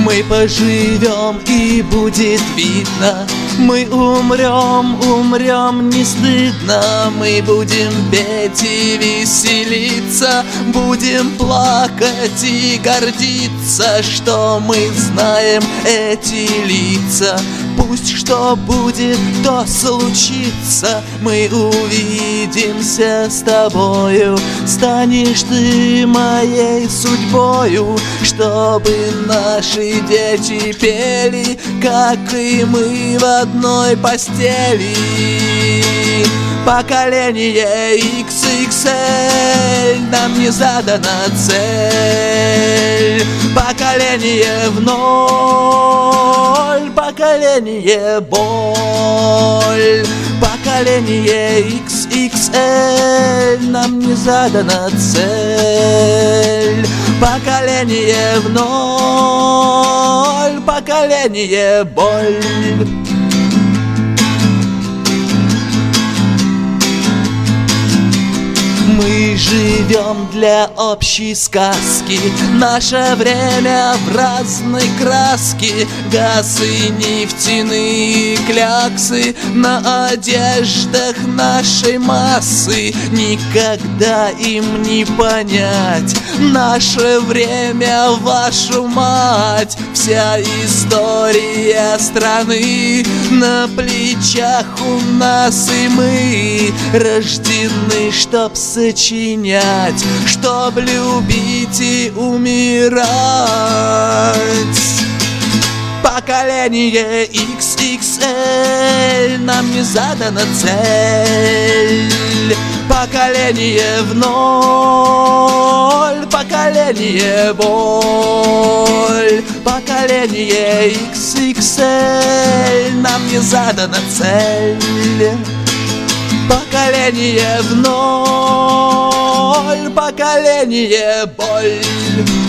Мы поживем и будет видно. Мы умрем, умрем не стыдно. Мы будем петь и веселиться, будем плакать и гордиться, что мы знаем эти лица. Пусть что будет, то случится. Мы увидимся с тобою. Станешь ты моей судьбою, чтобы наши дети пели, как и мы в одной постели. Поколение XXL, нам не задана цель. Поколение в ноль, поколение боль. Поколение XXL, нам не задана цель. Поколение в ноль, поколение боль. Мы живем для общей сказки, наше время в разной краске. Газ и нефтяные кляксы на одеждах нашей массы. Никогда им не понять наше время, вашу мать. Вся история страны на плечах у нас, и мы рождены, чтоб сочинять, чтоб любить и умирать. Поколение XXL, нам не задана цель. Поколение в ноль, поколение боль. Поколение XXL, нам не задана цель. Поколение в ноль, поколение боль.